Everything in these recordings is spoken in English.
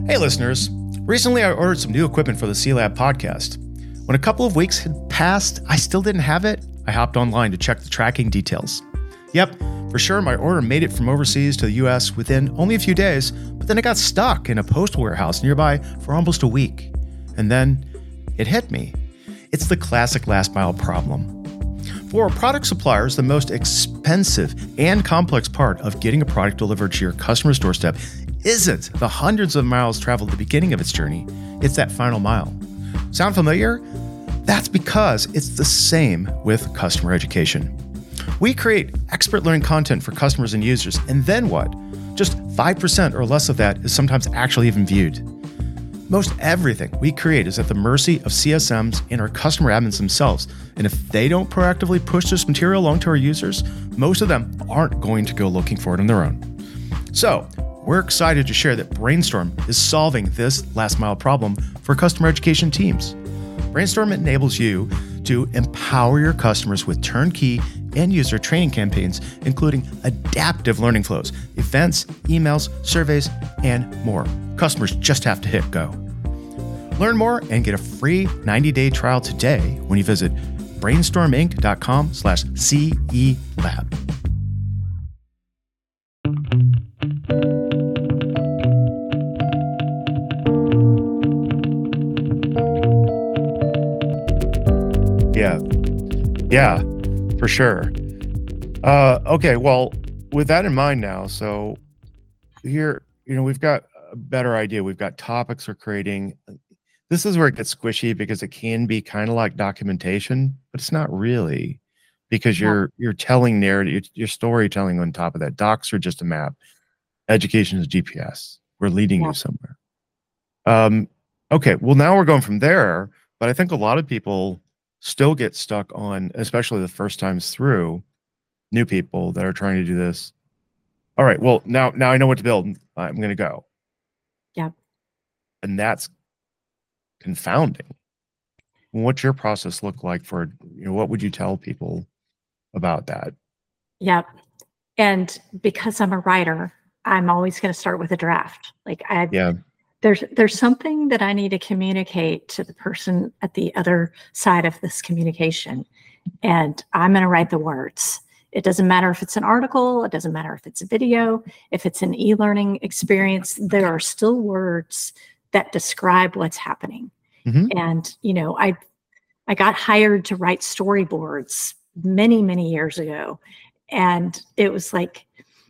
Hey, listeners. Recently, I ordered some new equipment for the C-Lab podcast. When a couple of weeks had passed, I still didn't have it. I hopped online to check the tracking details. Yep, for sure, my order made it from overseas to the US within only a few days, but then it got stuck in a postal warehouse nearby for almost a week. And then it hit me. It's the classic last mile problem. For product suppliers, the most expensive and complex part of getting a product delivered to your customer's doorstep isn't the hundreds of miles traveled at the beginning of its journey. It's that final mile. Sound familiar? That's because it's the same with customer education. We create expert learning content for customers and users, and then what? Just 5% or less of that is sometimes actually even viewed. Most everything we create is at the mercy of CSMs and our customer admins themselves, and if they don't proactively push this material along to our users, most of them aren't going to go looking for it on their own. So, we're excited to share that Brainstorm is solving this last mile problem for customer education teams. Brainstorm enables you to empower your customers with turnkey end user training campaigns, including adaptive learning flows, events, emails, surveys, and more. Customers just have to hit go. Learn more and get a free 90-day trial today when you visit brainstorminc.com/CELab. Yeah, for sure. Okay, well, with that in mind now, so here, we've got a better idea. We've got topics we're creating. This is where it gets squishy because it can be kind of like documentation, but it's not really, because you're telling narrative, you're storytelling on top of that. Docs are just a map. Education is GPS. We're leading you somewhere. Okay, well, now we're going from there, but I think a lot of people still get stuck on, especially the first times through, new people that are trying to do this. All right, well, now I know what to build. I'm going to go. Yeah. And that's confounding. What's your process look like for, what would you tell people about that? Yeah. And because I'm a writer, I'm always going to start with a draft. There's something that I need to communicate to the person at the other side of this communication. And I'm going to write the words. It doesn't matter if it's an article, it doesn't matter if it's a video, if it's an e-learning experience, there are still words that describe what's happening. Mm-hmm. And, I got hired to write storyboards many, many years ago. And it was like,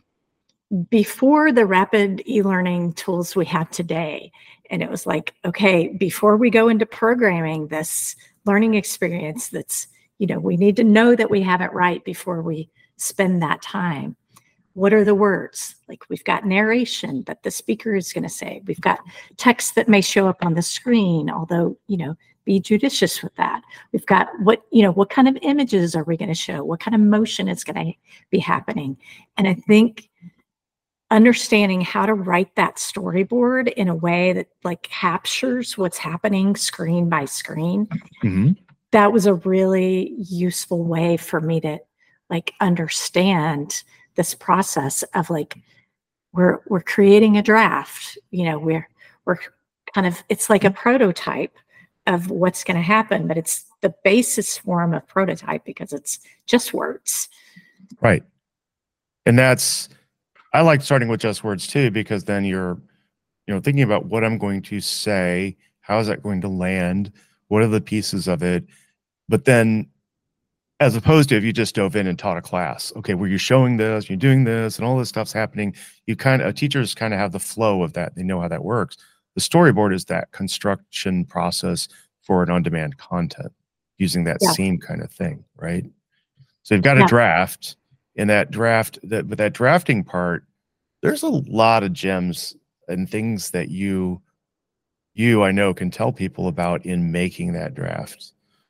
before the rapid e-learning tools we have today. And it was like, okay, before we go into programming this learning experience that's, we need to know that we have it right before we spend that time. What are the words? Like, we've got narration that the speaker is going to say. We've got text that may show up on the screen, although, be judicious with that. We've got what kind of images are we going to show? What kind of motion is going to be happening? And I think understanding how to write that storyboard in a way that captures what's happening screen by screen. Mm-hmm. That was a really useful way for me to understand this process of we're creating a draft. We're kind of, it's like a prototype of what's going to happen, but it's the basis form of prototype because it's just words. Right. And I like starting with just words too, because then you're, thinking about what I'm going to say, how is that going to land, what are the pieces of it, but then, as opposed to if you just dove in and taught a class, okay, where you're showing this, you're doing this, and all this stuff's happening, teachers kind of have the flow of that. They know how that works. The storyboard is that construction process for an on-demand content using that same kind of thing, right? So you've got a draft. In that draft, but that drafting part, there's a lot of gems and things that you I know can tell people about in making that draft.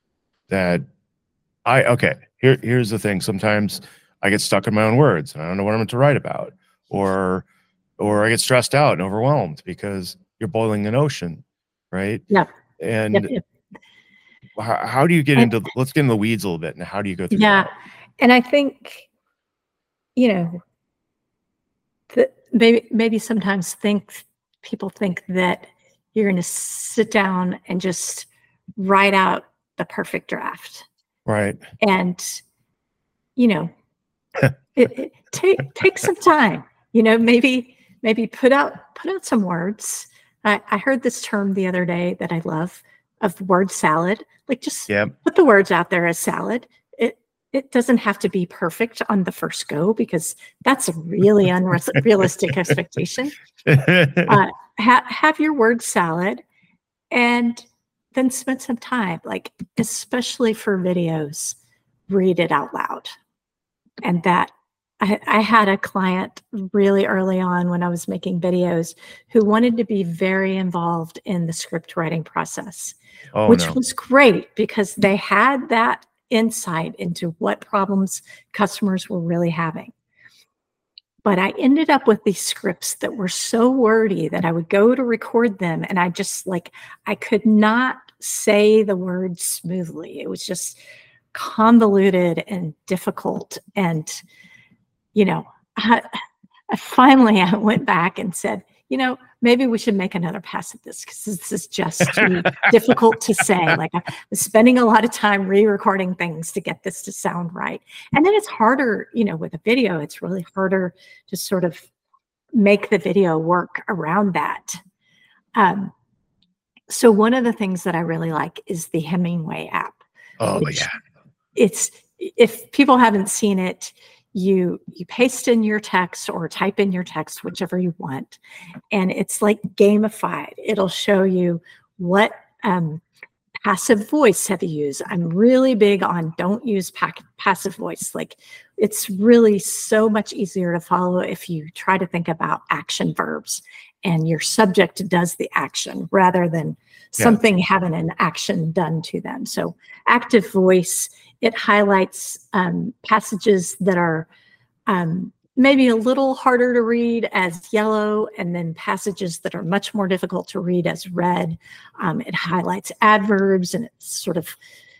Here's the thing. Sometimes I get stuck in my own words and I don't know what I'm to write about, or I get stressed out and overwhelmed because you're boiling an ocean, right? Yeah. And how do you get into? Let's get in the weeds a little bit. And how do you go through that? And I think, maybe sometimes people think that you're going to sit down and just write out the perfect draft. Right. And, you know, take some time, you know, maybe put out some words. I heard this term the other day that I love, of word salad. Like, just put the words out there as salad. It doesn't have to be perfect on the first go, because that's a really unrealistic expectation. Have your word salad, and then spend some time, like, especially for videos, read it out loud. And that I had a client really early on when I was making videos who wanted to be very involved in the script writing process, which was great, because they had that insight into what problems customers were really having. But I ended up with these scripts that were so wordy that I would go to record them, and I just, like, I could not say the words smoothly. It was just convoluted and difficult. And, you know, I finally went back and said, you know, maybe we should make another pass at this, because this is just too difficult to say. Like, I was spending a lot of time re-recording things to get this to sound right. And then it's harder, you know, with a video, it's really harder to sort of make the video work around that. So one of the things that I really like is the Hemingway app. Oh, yeah. It's, if people haven't seen it, you paste in your text or type in your text, whichever you want, and it's like gamified. It'll show you what passive voice have you used. I'm really big on don't use passive voice. Like, it's really so much easier to follow if you try to think about action verbs and your subject does the action rather than something having an action done to them. So active voice, it highlights passages that are maybe a little harder to read as yellow, and then passages that are much more difficult to read as red. It highlights adverbs, and it's sort of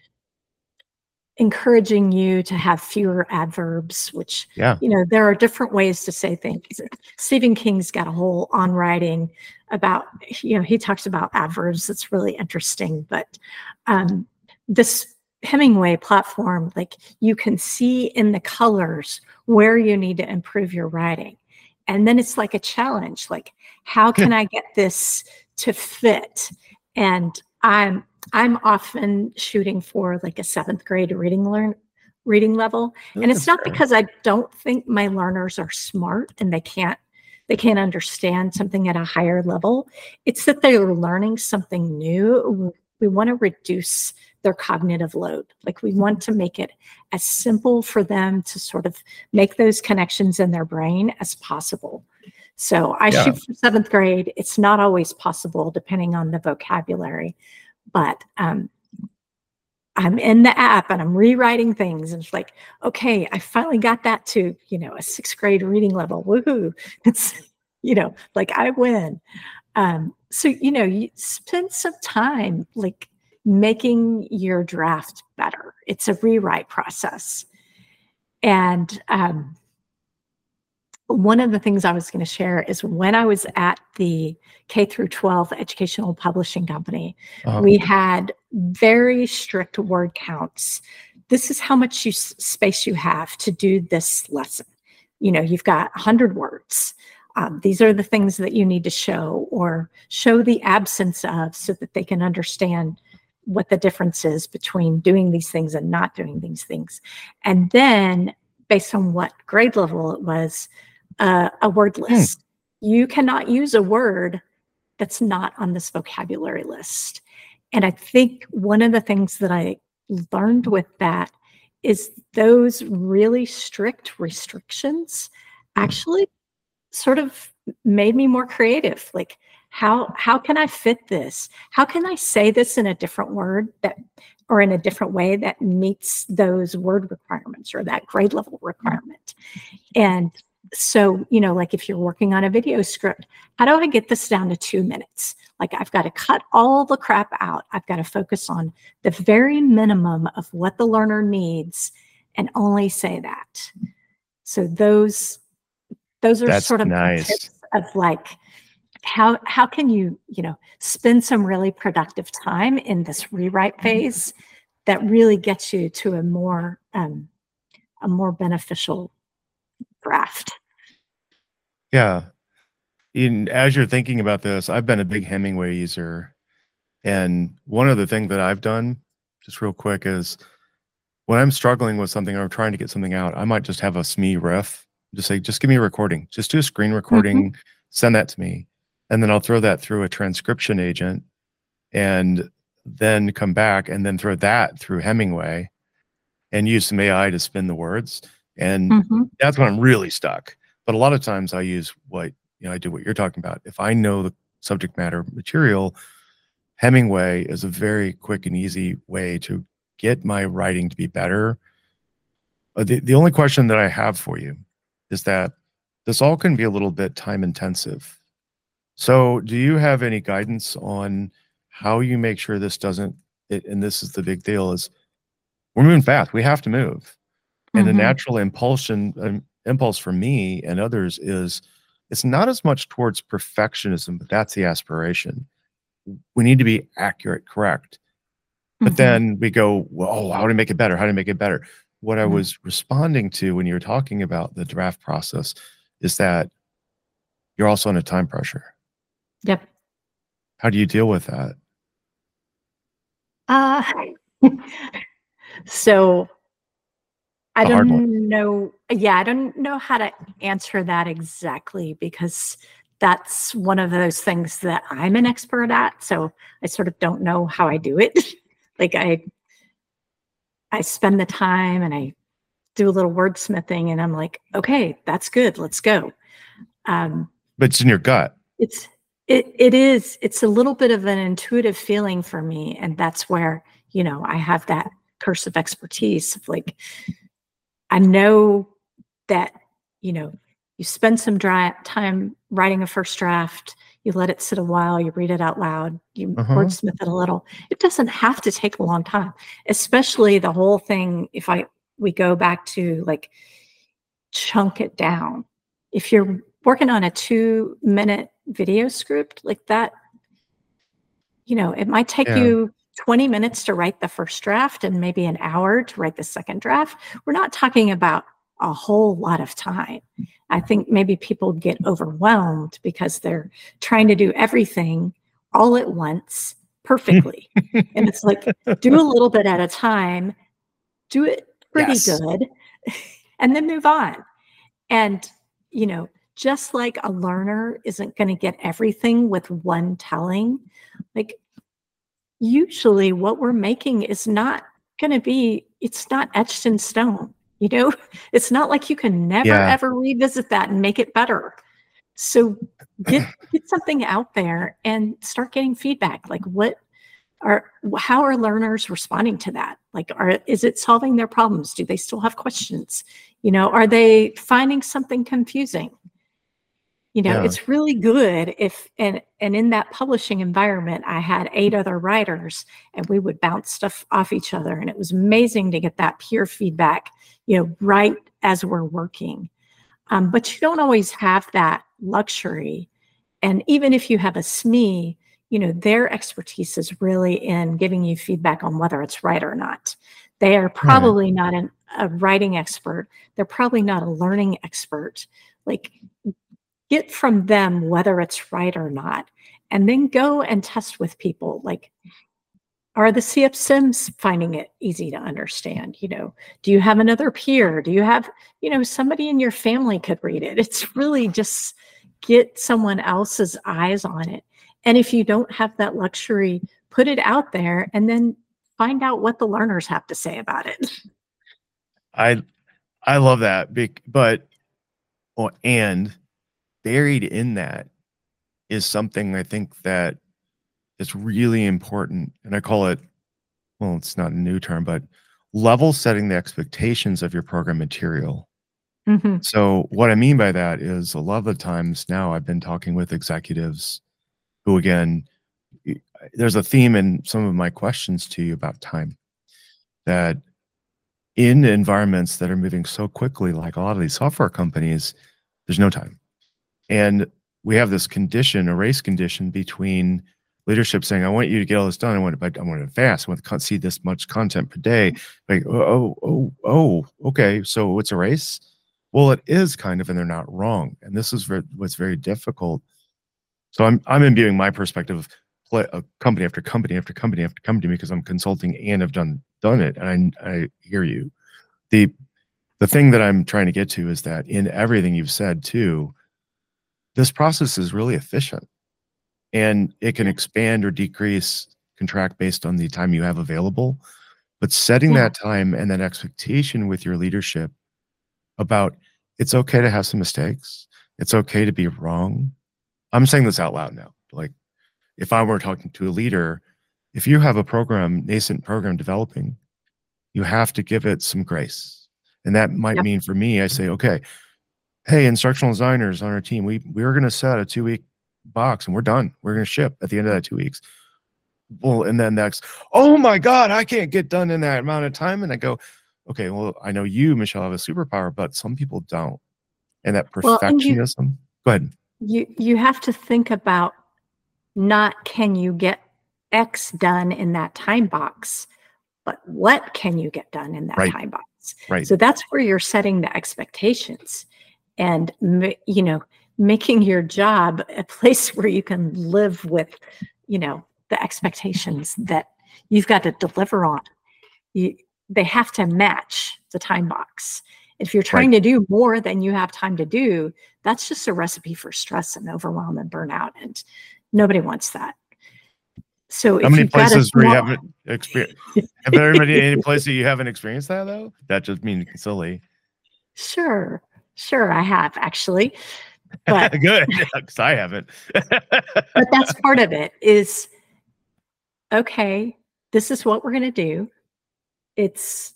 encouraging you to have fewer adverbs, which, you know, there are different ways to say things. Stephen King's got a whole on writing about, you know, he talks about adverbs. That's really interesting. But this Hemingway platform, like, you can see in the colors where you need to improve your writing. And then it's like a challenge, like, how can I get this to fit? And I'm often shooting for like a 7th grade reading level. And it's not because I don't think my learners are smart and they can't understand something at a higher level. It's that they're learning something new. We want to reduce their cognitive load. Like, we want to make it as simple for them to sort of make those connections in their brain as possible. So I shoot for 7th grade. It's not always possible depending on the vocabulary, but I'm in the app and I'm rewriting things, and it's like, okay, I finally got that to, you know, a 6th grade reading level. Woohoo. It's, you know, like, I win. So, you know, you spend some time, like, making your draft better. It's a rewrite process. And one of the things I was going to share is when I was at the K through 12 educational publishing company, we had very strict word counts. This is how much space you have to do this lesson. You know, you've got 100 words. These are the things that you need to show, or show the absence of, so that they can understand what the difference is between doing these things and not doing these things. And then, based on what grade level it was, a word list. You cannot use a word that's not on this vocabulary list. And I think one of the things that I learned with that is those really strict restrictions actually sort of made me more creative. Like, how can I fit this? How can I say this in a different word or in a different way that meets those word requirements or that grade level requirement? And so, you know, like, if you're working on a video script, how do I get this down to 2 minutes? Like, I've got to cut all the crap out. I've got to focus on the very minimum of what the learner needs and only say that. So those are sort of tips of, like, how can you, spend some really productive time in this rewrite phase that really gets you to a more beneficial draft. Yeah. As you're thinking about this, I've been a big Hemingway user. And one of the things that I've done, just real quick, is when I'm struggling with something or I'm trying to get something out, I might just have a SME riff. Just say, just give me a recording. Just do a screen recording, send that to me. And then I'll throw that through a transcription agent and then come back and then throw that through Hemingway and use some AI to spin the words. And that's when I'm really stuck. But a lot of times I use I do what you're talking about. If I know the subject matter material, Hemingway is a very quick and easy way to get my writing to be better. The only question that I have for you is that this all can be a little bit time intensive. So do you have any guidance on how you make sure this doesn't, and this is the big deal, is we're moving fast. We have to move. And the natural impulse for me and others is it's not as much towards perfectionism, but that's the aspiration. We need to be accurate, correct. But then we go, well, how do we make it better? How do we make it better? What I was responding to when you were talking about the draft process is that you're also under time pressure. Yep. How do you deal with that? So I don't know. Yeah, I don't know how to answer that exactly because that's one of those things that I'm an expert at. So I sort of don't know how I do it. Like I spend the time and I do a little wordsmithing and I'm like, okay, that's good. Let's go. But it's in your gut. It is. It's a little bit of an intuitive feeling for me. And that's where, I have that curse of expertise of like, I know that, you spend some time writing a first draft, you let it sit a while, you read it out loud, you wordsmith it a little. It doesn't have to take a long time, especially the whole thing. If we go back to like chunk it down, if you're working on a 2-minute video script like that, it might take you 20 minutes to write the first draft and maybe an hour to write the second draft. We're not talking about a whole lot of time. I think maybe people get overwhelmed because they're trying to do everything all at once perfectly. And it's like, do a little bit at a time, do it pretty good, and then move on. And, just like a learner isn't going to get everything with one telling, like usually what we're making is not going to be, it's not etched in stone. It's not like you can never ever revisit that and make it better. So get something out there and start getting feedback. Like how are learners responding to that? Like, is it solving their problems? Do they still have questions? Are they finding something confusing? It's really good and in that publishing environment, I had 8 other writers and we would bounce stuff off each other. And it was amazing to get that peer feedback, right as we're working. But you don't always have that luxury. And even if you have a SME, their expertise is really in giving you feedback on whether it's right or not. They are probably not a writing expert. They're probably not a learning expert. Like, get from them whether it's right or not, and then go and test with people. Like, are the CFSIMs finding it easy to understand? Do you have another peer? Do you have, somebody in your family could read it? It's really just get someone else's eyes on it. And if you don't have that luxury, put it out there and then find out what the learners have to say about it. I love that. And buried in that is something I think that is really important. And I call it, well, it's not a new term, but level setting the expectations of your program material. So what I mean by that is a lot of the times now I've been talking with executives who, again, there's a theme in some of my questions to you about time, that in environments that are moving so quickly, like a lot of these software companies, there's no time. And we have this condition, a race condition between leadership saying, I want you to get all this done. I want it fast. I want to see this much content per day. Like, okay. So it's a race. Well, it is kind of, and they're not wrong. And this is what's very difficult. So I'm imbuing my perspective of company after company after company after company because I'm consulting and have done it. And I hear you. The thing that I'm trying to get to is that in everything you've said too, this process is really efficient. And it can expand or decrease, contract based on the time you have available. But setting that time and that expectation with your leadership about it's okay to have some mistakes. It's okay to be wrong. I'm saying this out loud now. Like if I were talking to a leader, if you have a nascent program developing, you have to give it some grace. And that might mean for me, I say, okay, hey, instructional designers on our team, we're going to set a 2-week box and we're done. We're going to ship at the end of that 2 weeks. Well, and then next, oh my God, I can't get done in that amount of time. And I go, okay, well, I know you, Michelle, have a superpower, but some people don't. And that perfectionism. Go ahead. You have to think about not can you get X done in that time box, but what can you get done in that time box? Right. So that's where you're setting the expectations and, making your job a place where you can live with, the expectations that you've got to deliver on. They have to match the time box. If you're trying to do more than you have time to do, that's just a recipe for stress and overwhelm and burnout. And nobody wants that. So how many places where you haven't experienced? Have there been any places you haven't experienced that though? That just means silly. Sure, I have actually. But good, because I haven't. But that's part of it. Is okay. This is what we're going to do. It's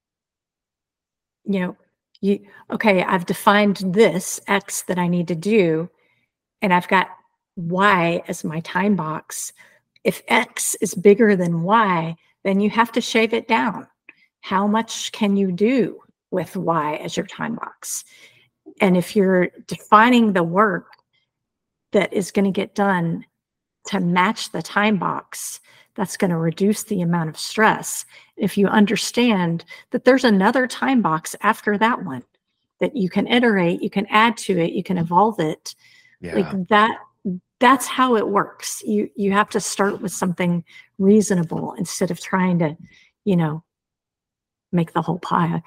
okay. I've defined this X that I need to do, and I've got Y as my time box. If X is bigger than Y, then you have to shave it down. How much can you do with Y as your time box? And if you're defining the work that is going to get done to match the time box, that's going to reduce the amount of stress. If you understand that there's another time box after that one that you can iterate, you can add to it, you can evolve it. Like that's how it works. You have to start with something reasonable instead of trying to, make the whole pie.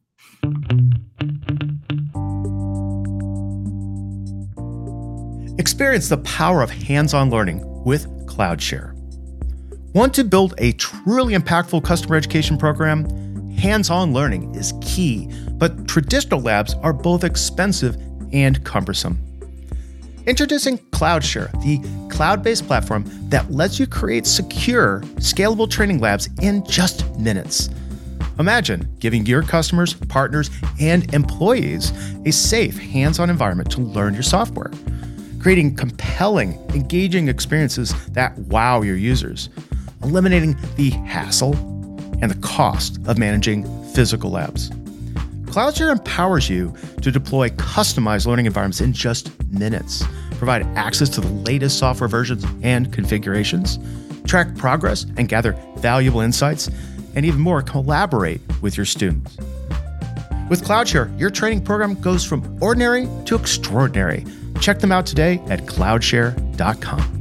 Experience the power of hands-on learning with CloudShare. Want to build a truly impactful customer education program? Hands-on learning is key, but traditional labs are both expensive and cumbersome. Introducing CloudShare, the cloud-based platform that lets you create secure, scalable training labs in just minutes. Imagine giving your customers, partners, and employees a safe, hands-on environment to learn your software, creating compelling, engaging experiences that wow your users, eliminating the hassle and the cost of managing physical labs. CloudShare empowers you to deploy customized learning environments in just minutes, provide access to the latest software versions and configurations, track progress and gather valuable insights, and even more, collaborate with your students. With CloudShare, your training program goes from ordinary to extraordinary. Check them out today at cloudshare.com.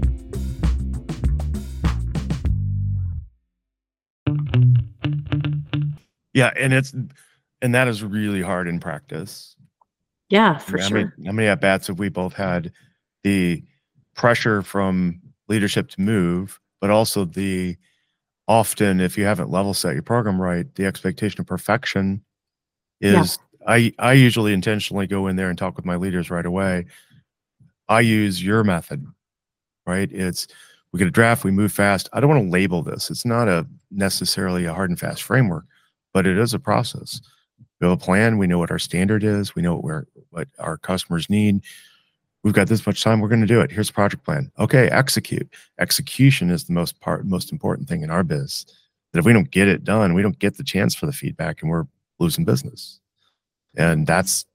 Yeah, and that is really hard in practice. Yeah, for sure. How many at-bats have we both had? The pressure from leadership to move, but also often, if you haven't level set your program right, the expectation of perfection is, I usually intentionally go in there and talk with my leaders right away. I use your method, right? We get a draft, we move fast. I don't want to label this. It's not necessarily a hard and fast framework, but it is a process. We have a plan. We know what our standard is. We know what our customers need. We've got this much time. We're going to do it. Here's a project plan. Okay, execute. Execution is the most important thing in our biz. That if we don't get it done, we don't get the chance for the feedback, and we're losing business. And that's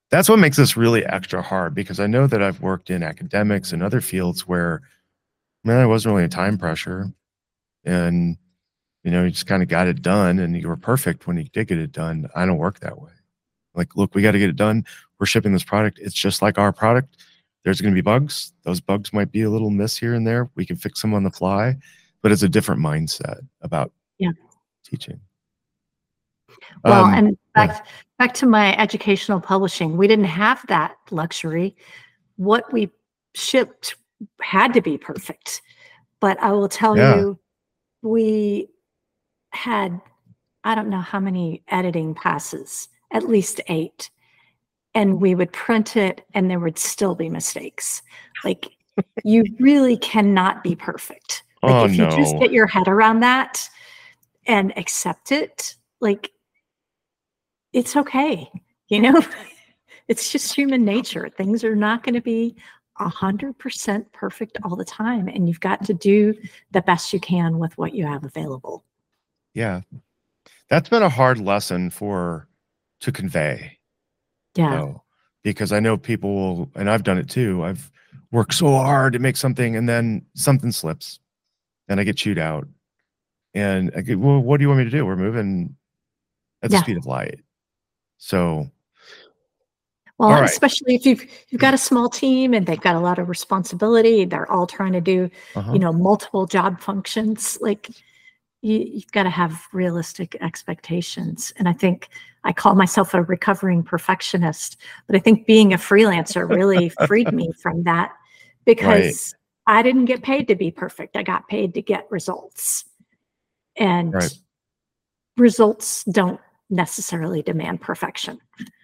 That's what makes this really extra hard, because I know that I've worked in academics and other fields where, man, there wasn't really a time pressure, and you just kind of got it done, and you were perfect when you did get it done. I don't work that way. Like, look, we got to get it done. We're shipping this product. It's just like our product. There's going to be bugs. Those bugs might be a little miss here and there. We can fix them on the fly, but it's a different mindset about teaching. Well, and back to my educational publishing, we didn't have that luxury. What we shipped had to be perfect. But I will tell you, we had, I don't know how many editing passes, at least 8. And we would print it and there would still be mistakes. Like, you really cannot be perfect. Like, if you just get your head around that and accept it, like, it's okay. It's just human nature. Things are not going to be 100% perfect all the time. And you've got to do the best you can with what you have available. Yeah. That's been a hard lesson to convey. Yeah. Because I know people will, and I've done it too. I've worked so hard to make something, and then something slips and I get chewed out. And I go, well, what do you want me to do? We're moving at the speed of light. So, well, especially if you've got a small team and they've got a lot of responsibility, they're all trying to do, multiple job functions. Like, you've got to have realistic expectations. And I think I call myself a recovering perfectionist, but I think being a freelancer really freed me from that, because I didn't get paid to be perfect. I got paid to get results, and results don't necessarily demand perfection.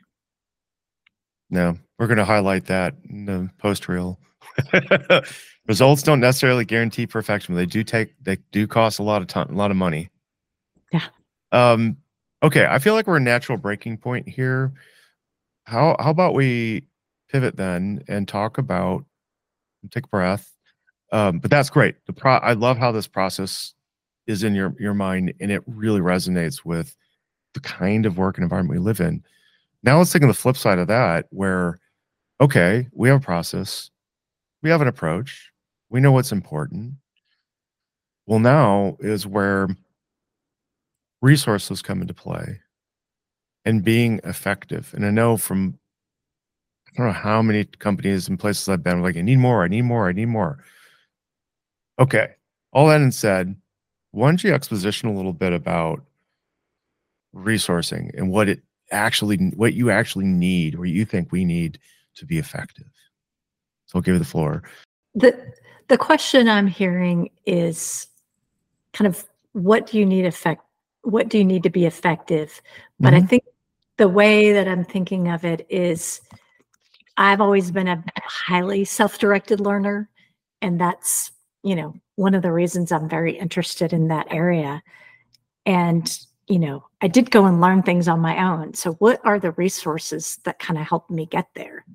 No, we're going to highlight that in the post reel. Results don't necessarily guarantee perfection. They do cost a lot of time, a lot of money. Yeah. Okay. I feel like we're a natural breaking point here. How about we pivot then and talk about, take a breath. But that's great. I love how this process is in your mind, and it really resonates with the kind of work and environment we live in. Now let's think of the flip side of that, where, okay, we have a process, we have an approach, we know what's important. Well, now is where resources come into play and being effective. And I know from, I don't know how many companies and places I've been, like, I need more, I need more, I need more. Okay. All that said, why don't you exposition a little bit about resourcing and what you actually need, or you think we need to be effective? So I'll give you the floor. The question I'm hearing is kind of, what do you need to be effective? But I think the way that I'm thinking of it is, I've always been a highly self-directed learner, and that's, one of the reasons I'm very interested in that area. And, I did go and learn things on my own. So what are the resources that kind of helped me get there?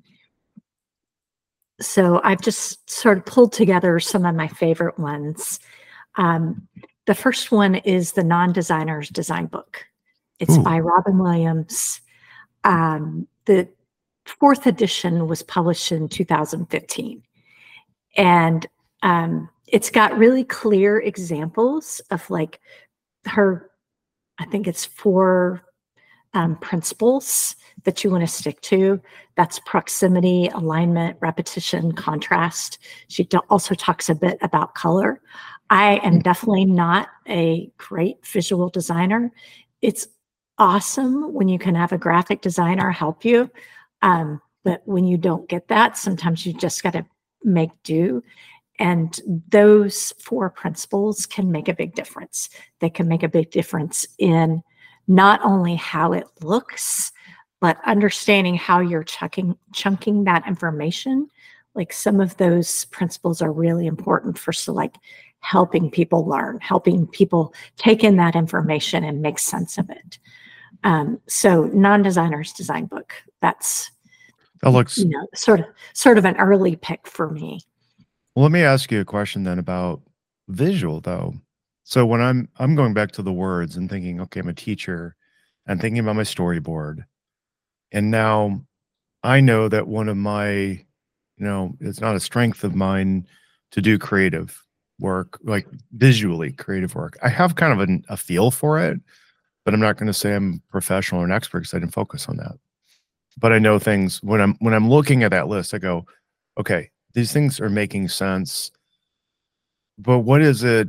So I've just sort of pulled together some of my favorite ones. The first one is the Non-Designer's Design Book. It's by Robin Williams. The 4th edition was published in 2015. And it's got really clear examples of, like, I think it's 4 principles that you want to stick to. That's proximity, alignment, repetition, contrast. She also talks a bit about color. I am definitely not a great visual designer. It's awesome when you can have a graphic designer help you. But when you don't get that, sometimes you just got to make do. And those 4 principles can make a big difference. They can make a big difference in not only how it looks, but understanding how you're chunking that information. Like, some of those principles are really important for helping people learn, helping people take in that information and make sense of it. So Non-Designer's Design Book, that looks sort of an early pick for me. Well, let me ask you a question then about visual, though. So when I'm going back to the words and thinking, okay, I'm a teacher, I'm thinking about my storyboard, and now I know that one of my, it's not a strength of mine to do creative work, like visually creative work. I have kind of a feel for it, but I'm not going to say I'm professional or an expert because I didn't focus on that. But I know things when I'm looking at that list, I go, okay, these things are making sense. But what is it?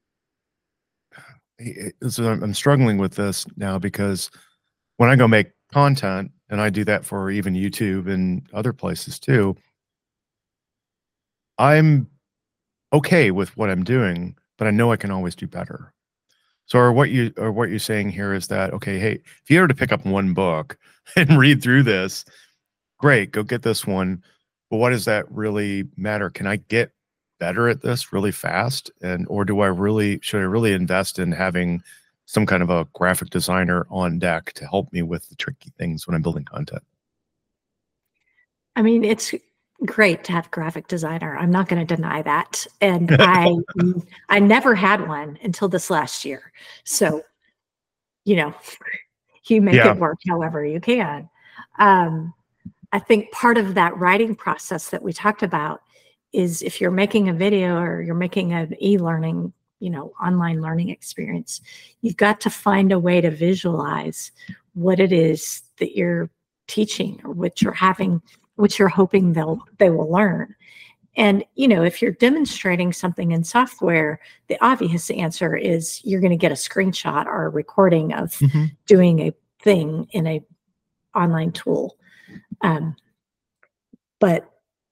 So I'm struggling with this now because when I go make content, and I do that for even YouTube and other places too, I'm okay with what I'm doing, but I know I can always do better. So, what you're saying here is that, okay, hey, if you were to pick up one book and read through this, great, go get this one. But what does that really matter? Can I get better at this really fast? Or should I really invest in having some kind of a graphic designer on deck to help me with the tricky things when I'm building content? I mean, it's great to have a graphic designer. I'm not going to deny that. And I never had one until this last year. So, you make Yeah. it work however you can. I think part of that writing process that we talked about is if you're making a video or you're making an e-learning, online learning experience, you've got to find a way to visualize what it is that you're teaching or what you're hoping they will learn. And, if you're demonstrating something in software, the obvious answer is you're going to get a screenshot or a recording of doing a thing in a online tool. But,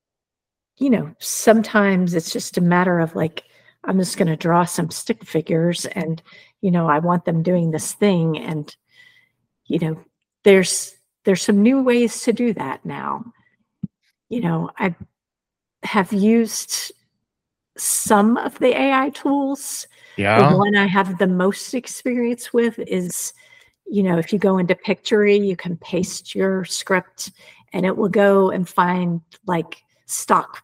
sometimes it's just a matter of like, I'm just going to draw some stick figures and, I want them doing this thing. And, there's some new ways to do that now. I have used some of the AI tools. Yeah. The one I have the most experience with is, if you go into Pictory, you can paste your script and it will go and find like stock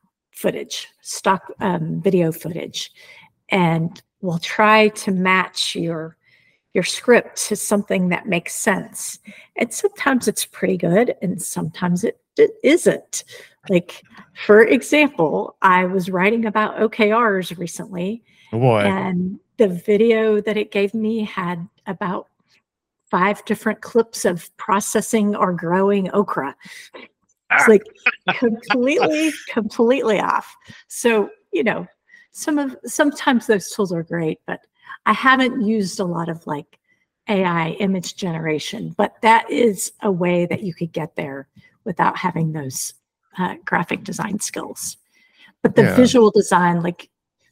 video footage, and will try to match your script to something that makes sense. And sometimes it's pretty good and sometimes it isn't. Like, for example, I was writing about OKRs recently. Oh boy. And the video that it gave me had about 5 different clips of processing or growing okra. It's like completely off. So, sometimes those tools are great, but I haven't used a lot of like AI image generation, but that is a way that you could get there without having those graphic design skills. But the visual design, like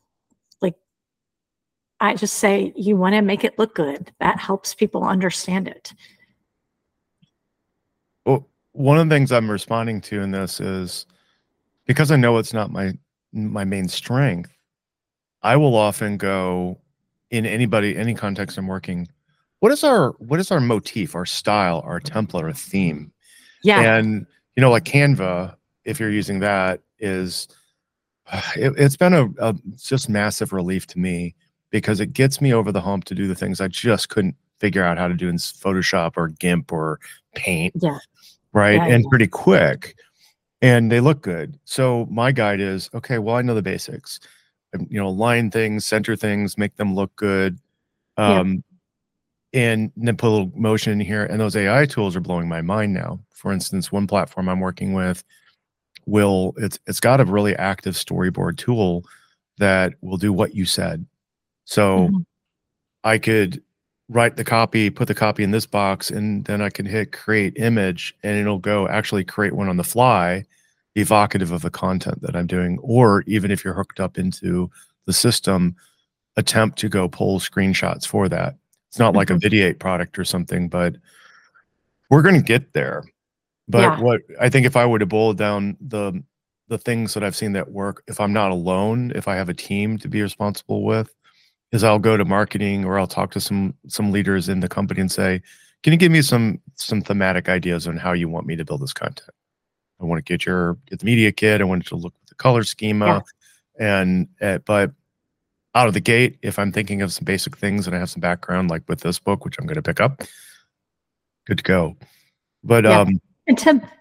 I just say, you want to make it look good. That helps people understand it. Well, one of the things I'm responding to in this is because I know it's not my main strength, I will often go in any context I'm working, what is our motif, our style, our template, our theme? Yeah. And like Canva, if you're using that, is it's been a just massive relief to me because it gets me over the hump to do the things I just couldn't figure out how to do in Photoshop or GIMP or Paint. Yeah. Right. Yeah, and pretty quick. And they look good. So my guide is, okay, well, I know the basics. Line things, center things, make them look good. And then put a little motion in here. And those AI tools are blowing my mind now. For instance, one platform I'm working with it's got a really active storyboard tool that will do what you said. So I could write the copy, put the copy in this box, and then I can hit create image and it'll go actually create one on the fly, evocative of the content that I'm doing. Or even if you're hooked up into the system, attempt to go pull screenshots for that. It's not like a Videate product or something, but we're going to get there. But what I think, if I were to boil down the things that I've seen that work, if I'm not alone, if I have a team to be responsible with, is I'll go to marketing or I'll talk to some leaders in the company and say, can you give me some thematic ideas on how you want me to build this content? I want to get the media kit. I want it to look with the color schema. But out of the gate, if I'm thinking of some basic things and I have some background, like with this book, which I'm going to pick up, good to go. But and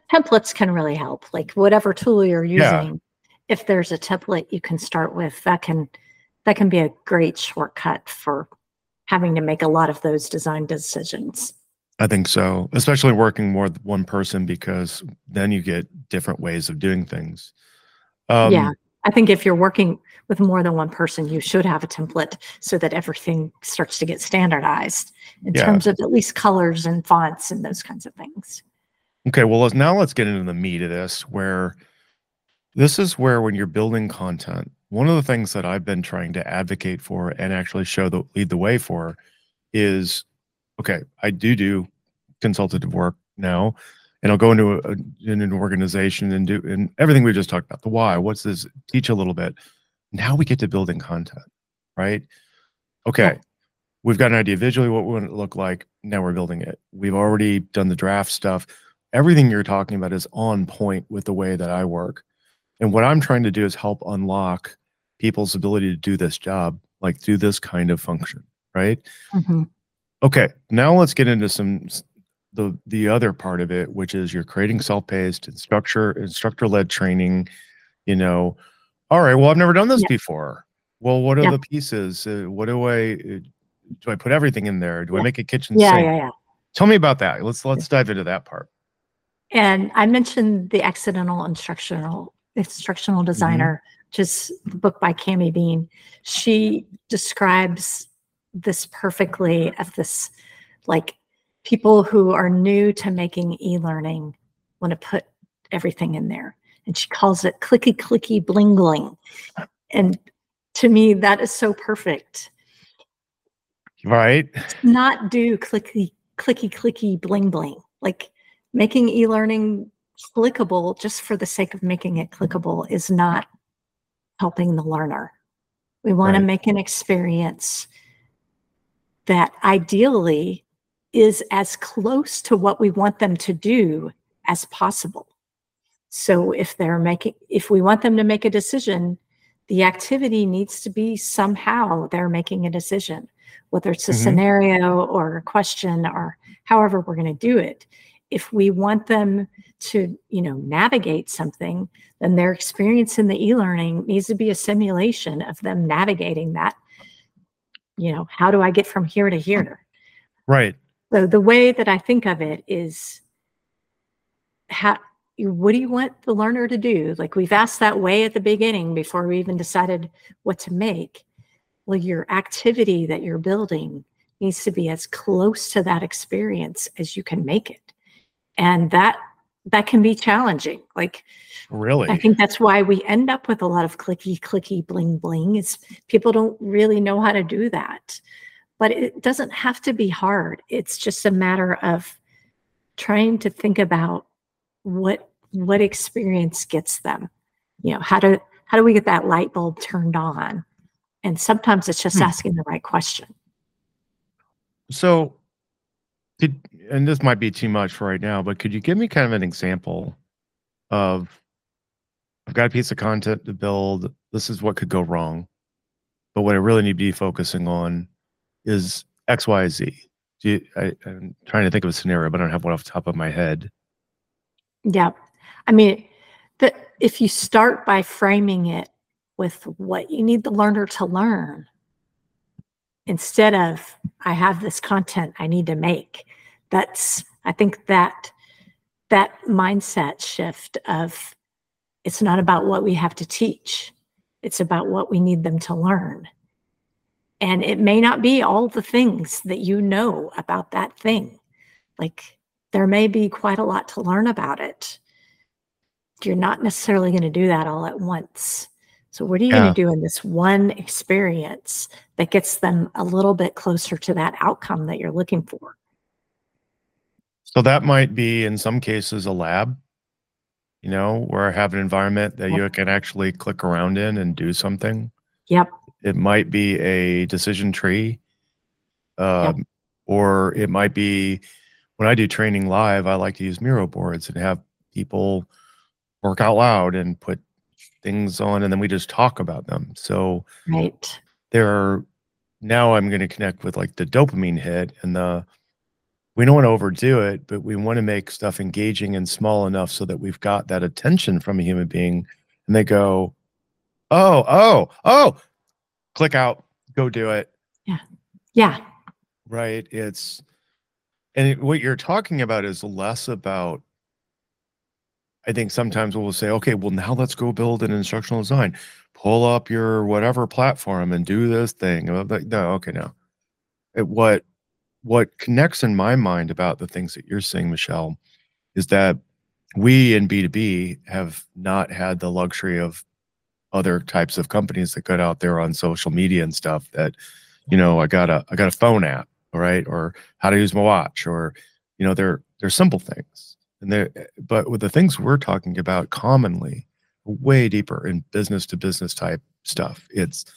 templates can really help. Like whatever tool you're Yeah. using, if there's a template you can start with, that can be a great shortcut for having to make a lot of those design decisions. I think so, especially working more than one person, because then you get different ways of doing things. Yeah. I think if you're working with more than one person, you should have a template so that everything starts to get standardized in terms of at least colors and fonts and those kinds of things. Okay, well, now let's get into the meat of this, where this is where when you're building content, one of the things that I've been trying to advocate for and actually lead the way for is, okay, I do consultative work now, and I'll go into in an organization and do and everything we just talked about, the why, what's this, teach a little bit. Now we get to building content, right? Okay, Yeah. we've got an idea visually what we want it to look like. Now we're building it. We've already done the draft stuff. Everything you're talking about is on point with the way that I work. And what I'm trying to do is help unlock people's ability to do this job, like do this kind of function, right? Mm-hmm. Okay, now let's get into the other part of it, which is you're creating self-paced instructor-led training. All right, well, I've never done this before. Well, what are the pieces? What do I put everything in there? Do I make a kitchen sink? Yeah. Tell me about that. Let's dive into that part. And I mentioned the Accidental Instructional Designer, which is the book by Cami Bean. She describes this perfectly, of this, like, people who are new to making e-learning want to put everything in there. And she calls it clicky, clicky, bling, bling. And to me, that is so perfect. Right. Not do clicky, clicky, clicky, bling, bling. Like, making e-learning clickable just for the sake of making it clickable is not helping the learner. We want to make an experience that ideally is as close to what we want them to do as possible. So if we want them to make a decision, the activity needs to be somehow they're making a decision, whether it's a scenario or a question or however we're going to do it. If we want them to, navigate something, then their experience in the e-learning needs to be a simulation of them navigating that. How do I get from here to here? Right. So the way that I think of it is, what do you want the learner to do? Like, we've asked that way at the beginning before we even decided what to make. Well, your activity that you're building needs to be as close to that experience as you can make it. And that can be challenging. Like, really, I think that's why we end up with a lot of clicky, clicky, bling, bling, is people don't really know how to do that. But it doesn't have to be hard. It's just a matter of trying to think about what experience gets them. How do we get that light bulb turned on? And sometimes it's just asking the right question. So, and this might be too much for right now, but could you give me kind of an example of, I've got a piece of content to build. This is what could go wrong, but what I really need to be focusing on is X, Y, Z. I'm trying to think of a scenario, but I don't have one off the top of my head. Yeah. I mean, if you start by framing it with what you need the learner to learn, instead of, I have this content I need to make, I think that mindset shift of, it's not about what we have to teach, it's about what we need them to learn. And it may not be all the things that you know about that thing. Like, there may be quite a lot to learn about it. You're not necessarily going to do that all at once. So what are you going to do in this one experience that gets them a little bit closer to that outcome that you're looking for? So that might be, in some cases, a lab, where I have an environment that you can actually click around in and do something. Yep. It might be a decision tree, or it might be, when I do training live, I like to use Miro boards and have people work out loud and put things on, and then we just talk about them. So now I'm going to connect with, like, the dopamine hit and the we don't want to overdo it, but we want to make stuff engaging and small enough so that we've got that attention from a human being, and they go, oh, oh, oh, click out, go do it. Yeah. Yeah. Right. What you're talking about is less about, I think sometimes we'll say, okay, well, now let's go build an instructional design. Pull up your whatever platform and do this thing. I'm like, no, okay, no. What connects in my mind about the things that you're saying, Michelle, is that we in B2B have not had the luxury of other types of companies that get out there on social media and stuff that, I got a phone app, right? Or how to use my watch, or, they're simple things. But with the things we're talking about commonly, way deeper in business to business type stuff.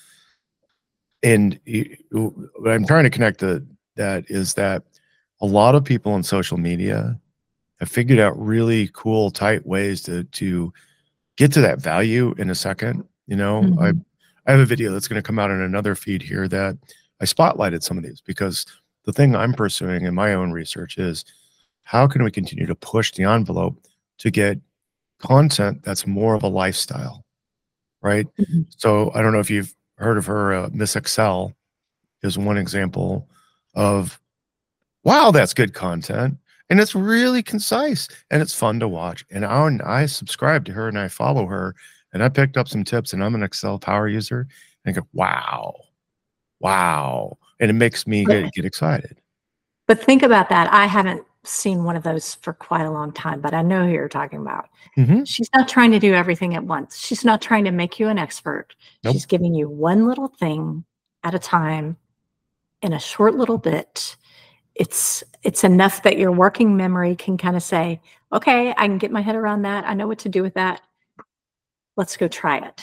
What I'm trying to connect that is that a lot of people on social media have figured out really cool, tight ways to get to that value in a second. Mhm. I have a video that's going to come out in another feed here that I spotlighted some of these, because the thing I'm pursuing in my own research is how can we continue to push the envelope to get content that's more of a lifestyle, right? Mhm. So I don't know if you've heard of her, Miss Excel is one example of, wow, that's good content. And it's really concise and it's fun to watch. And I subscribe to her and I follow her, and I picked up some tips, and I'm an Excel power user, and I go, wow, wow. And it makes me But get excited. but think about that. I haven't seen one of those for quite a long time, but I know who you're talking about. Hmm. She's not trying to do everything at once. She's not trying to make you an expert. Nope. She's giving you one little thing at a time in a short little bit. It's enough that your working memory can kind of say, okay, I can get my head around that. I know what to do with that. Let's go try it.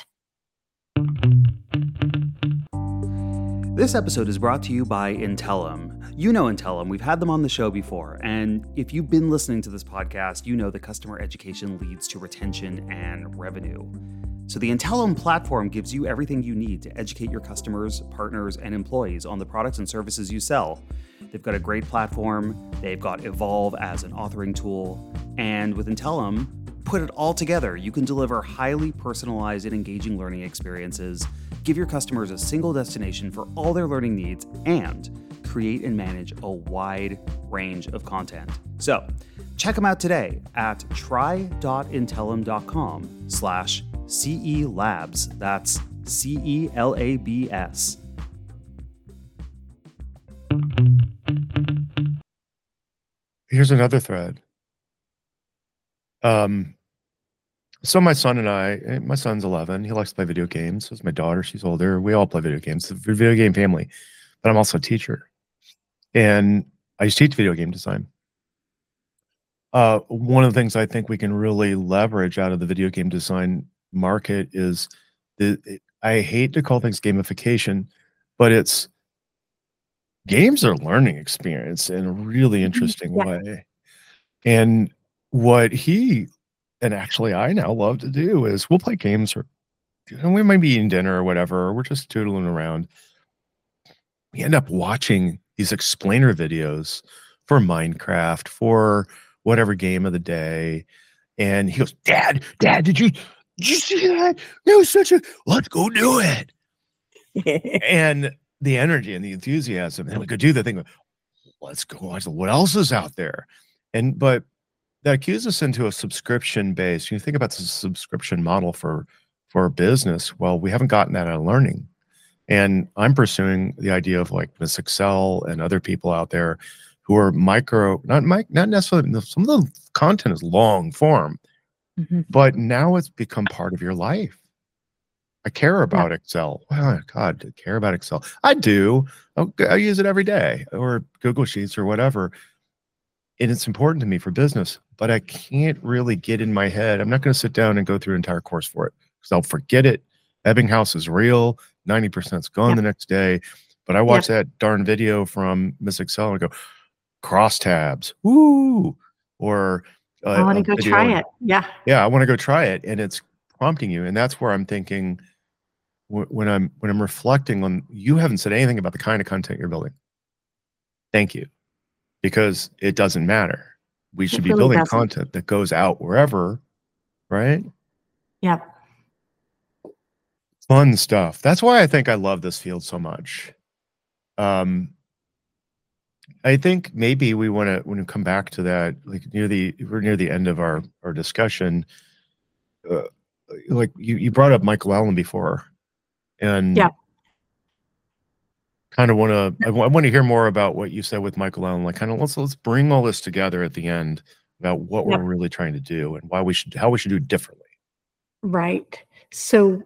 This episode is brought to you by Intellum. You know Intellum, we've had them on the show before, and if you've been listening to this podcast, you know that customer education leads to retention and revenue. So the Intellum platform gives you everything you need to educate your customers, partners, and employees on the products and services you sell. They've got a great platform, they've got Evolve as an authoring tool, and with Intellum, put it all together, you can deliver highly personalized and engaging learning experiences, give your customers a single destination for all their learning needs, and create and manage a wide range of content. So, check them out today at try.intellum.com/CE Labs. That's CELABS. Here's another thread. So my son's 11. He likes to play video games. So is my daughter. She's older. We all play video games. It's a video game family. But I'm also a teacher, and I used to teach video game design. One of the things I think we can really leverage out of the video game design market is I hate to call things gamification, but games are learning experience in a really interesting Yeah. way. And what and actually I now love to do is we'll play games, and we might be eating dinner or whatever, or we're just tootling around. We end up watching these explainer videos for Minecraft, for whatever game of the day. And he goes, Dad, did you see that? That was let's go do it. And the energy and the enthusiasm, and we could do the thing. Let's go watch what else is out there. But that cues us into a subscription base. You think about the subscription model for business. Well, we haven't gotten that out of learning. And I'm pursuing the idea of like Miss Excel and other people out there who are not necessarily, some of the content is long form, but now it's become part of your life. I care about Excel. Oh, God, I care about Excel. I do. I use it every day, or Google Sheets or whatever. And it's important to me for business, but I can't really get in my head. I'm not going to sit down and go through an entire course for it because I'll forget it. Ebbinghaus is real. 90% is gone the next day. But I watch that darn video from Miss Excel and I go, crosstabs, woo! Or I want to go try it. Yeah. Yeah, I want to go try it. And it's prompting you. And that's where I'm thinking, when I'm reflecting on, you haven't said anything about the kind of content you're building. Thank you. because it doesn't matter. We should It be really building doesn't. content that goes out wherever, right? Yep. Fun stuff. That's why I think I love this field so much. I think maybe we want to, when we come back to that, like we're near the end of our discussion. Like you brought up Michael Allen before, and Yeah. kind of I want to hear more about what you said with Michael Allen. Like, kind of let's bring all this together at the end about what we're Yep. really trying to do and how we should do it differently. Right. So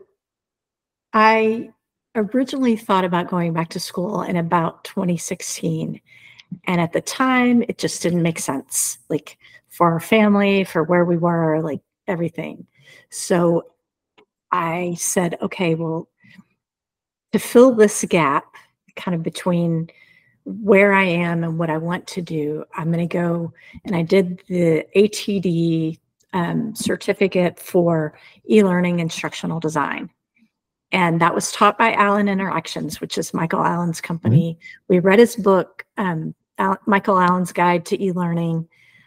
I originally thought about going back to school in about 2016. And at the time, it just didn't make sense, like for our family, for where we were, like everything. So I said, okay, well, to fill this gap kind of between where I am and what I want to do, I'm going to go, and I did the ATD certificate for e-learning instructional design. And that was taught by Allen Interactions, which is Michael Allen's company. We read his book, Michael Allen's Guide to E-Learning.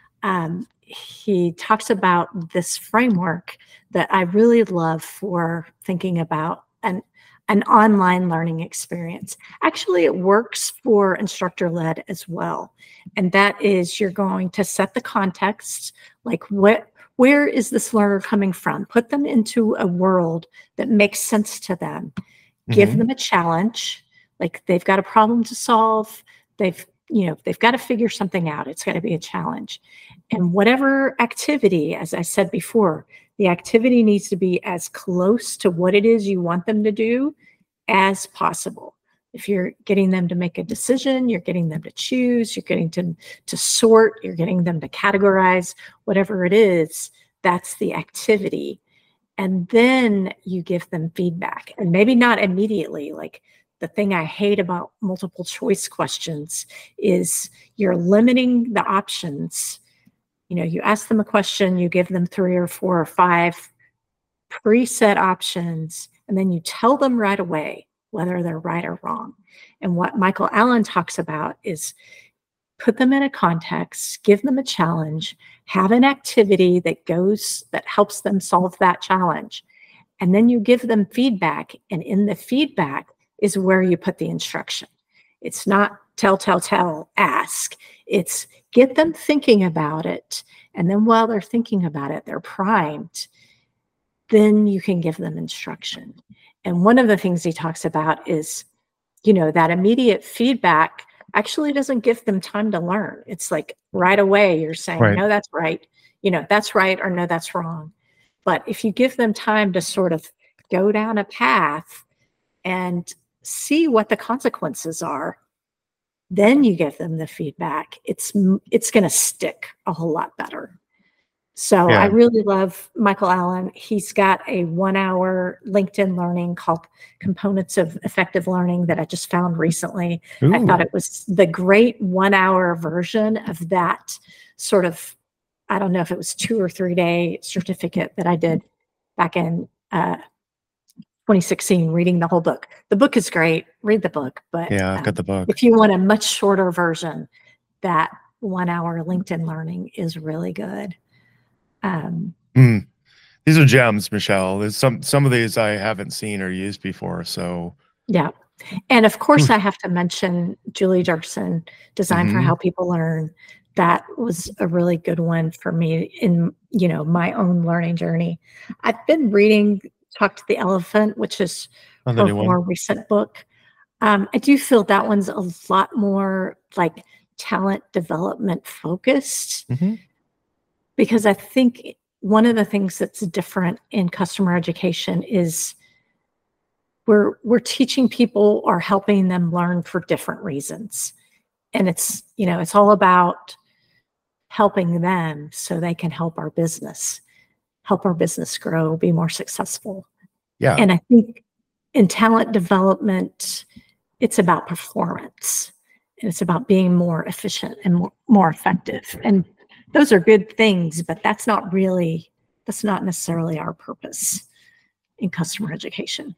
He talks about this framework that I really love for thinking about an online learning experience. Actually, it works for instructor-led as well. And that is, you're going to set the context, like where is this learner coming from? Put them into a world that makes sense to them. Give them a challenge, like they've got a problem to solve. They've got to figure something out. It's got to be a challenge. And whatever activity, as I said before, the activity needs to be as close to what it is you want them to do as possible. If you're getting them to make a decision, you're getting them to choose, you're getting them to sort, you're getting them to categorize, whatever it is, that's the activity. And then you give them feedback, and maybe not immediately. Like, the thing I hate about multiple choice questions is you're limiting the options. You ask them a question, you give them 3 or 4 or 5 preset options, and then you tell them right away whether they're right or wrong. And what Michael Allen talks about is put them in a context, give them a challenge, have an activity that helps them solve that challenge. And then you give them feedback. And in the feedback is where you put the instruction. It's not tell, ask. It's get them thinking about it. And then while they're thinking about it, they're primed. Then you can give them instruction. And one of the things he talks about is, that immediate feedback actually doesn't give them time to learn. It's like right away you're saying, Right. No, that's right. That's right, or no, that's wrong. But if you give them time to sort of go down a path and see what the consequences are, then you give them the feedback. It's going to stick a whole lot better. So Yeah. I really love Michael Allen. He's got a 1-hour LinkedIn learning called Components of Effective Learning that I just found recently. I thought it was the great 1-hour version of that sort of, I don't know if it was 2 or 3 day certificate that I did back in 2016, reading the whole book. The book is great. Read the book. But Yeah, I've got the book. if you want a much shorter version, that 1-hour LinkedIn learning is really good. These are gems, Michelle. There's some of these I haven't seen or used before. So yeah. And of course, I have to mention Julie Dirksen, Design for How People Learn. That was a really good one for me in, my own learning journey. I've been reading Talk to the Elephant, which is her more recent book. I do feel that one's a lot more like talent development focused, because I think one of the things that's different in customer education is we're teaching people or helping them learn for different reasons. And it's all about helping them so they can help our business grow, be more successful. Yeah. And I think in talent development, it's about performance, and it's about being more efficient and more effective. And those are good things, but that's not necessarily our purpose in customer education.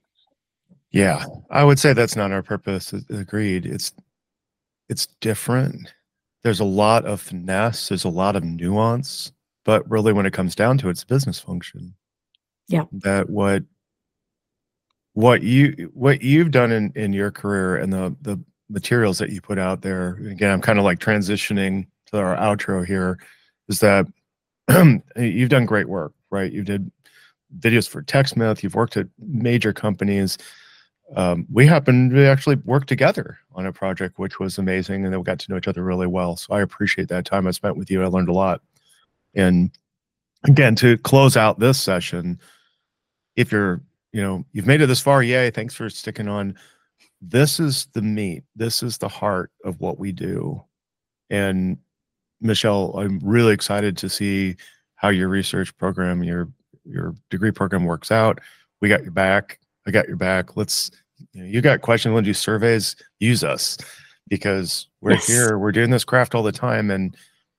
Yeah, I would say that's not our purpose. Agreed. It's different. there's a lot of finesse, there's a lot of nuance, but really when it comes down to it, it's business function. Yeah. That what you've done in your career and the materials that you put out there, again, I'm kind of like transitioning to our outro here, is that you've done great work, right? You did videos for TechSmith, you've worked at major companies. We happened to actually work together on a project, which was amazing, and then we got to know each other really well. So I appreciate that time I spent with you. I learned a lot. And again, to close out this session, if you've made it this far, yay, thanks for sticking on. This is the meat. This is the heart of what we do. And Michelle, I'm really excited to see how your research program, your degree program works out. We got your back. I got your back. You got questions, want to do surveys, use us, because we're here, we're doing this craft all the time. And,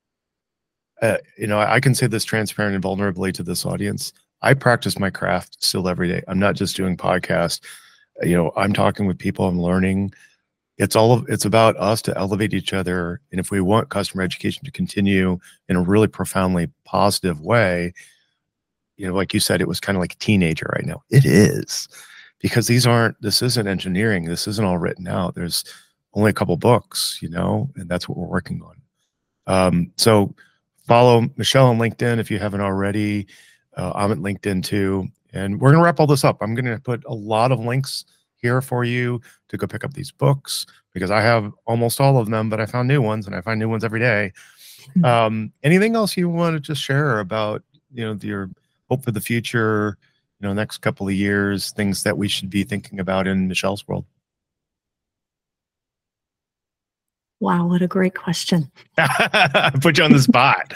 I can say this transparent and vulnerably to this audience. I practice my craft still every day. I'm not just doing podcasts. I'm talking with people, I'm learning. It's about us to elevate each other. And if we want customer education to continue in a really profoundly positive way, like you said, it was kind of like a teenager right now. It is, because this isn't engineering. This isn't all written out. There's only a couple books, and that's what we're working on. So follow Michelle on LinkedIn if you haven't already. I'm at LinkedIn too. And we're going to wrap all this up. I'm going to put a lot of links here for you to go pick up these books, because I have almost all of them, but I found new ones, and I find new ones every day. Anything else you want to just share about, your hope for the future, next couple of years, things that we should be thinking about in Michelle's world? Wow, what a great question. Put you on the spot.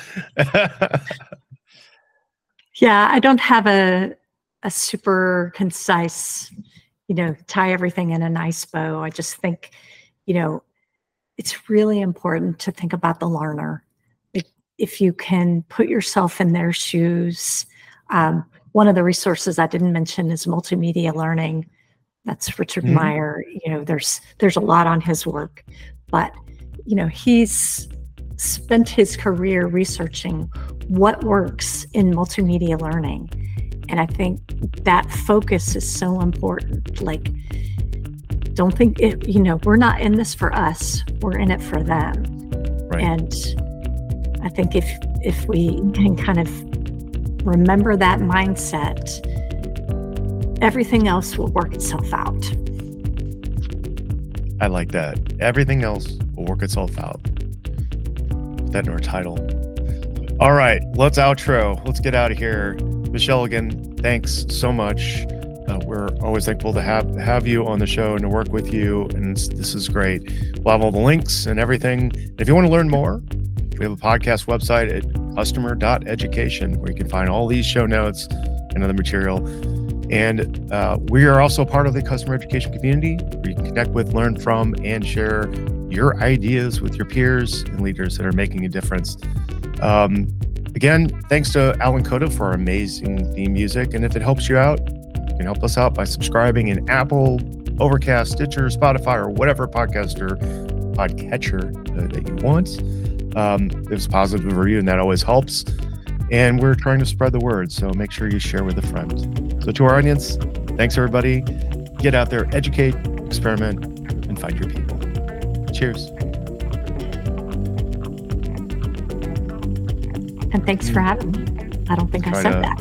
Yeah, I don't have a super concise, tie everything in a nice bow. I just think, it's really important to think about the learner. If you can put yourself in their shoes. One of the resources I didn't mention is multimedia learning. That's Richard Meyer. There's a lot on his work, but he's spent his career researching what works in multimedia learning. And I think that focus is so important. Like, don't think we're not in this for us, we're in it for them. Right. And I think if we can kind of remember that mindset, everything else will work itself out. I like that. Everything else will work itself out. Put that in our title. All right, let's outro. Let's get out of here. Michelle, again, thanks so much. We're always thankful to have you on the show and to work with you. And this is great. We'll have all the links and everything. If you want to learn more, we have a podcast website at customer.education where you can find all these show notes and other material. And we are also part of the customer education community where you can connect with, learn from, and share your ideas with your peers and leaders that are making a difference. Again, thanks to Alan Coda for our amazing theme music. And if it helps you out, you can help us out by subscribing in Apple, Overcast, Stitcher, Spotify, or whatever podcatcher that you want. There's a positive review, and that always helps. And we're trying to spread the word, so make sure you share with a friend. So to our audience, thanks everybody. Get out there, educate, experiment, and find your people. Cheers. And thanks for having me. I don't think I said that.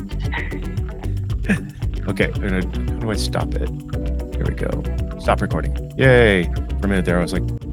Okay, how do I stop it? Here we go. Stop recording. Yay. For a minute there, I was like,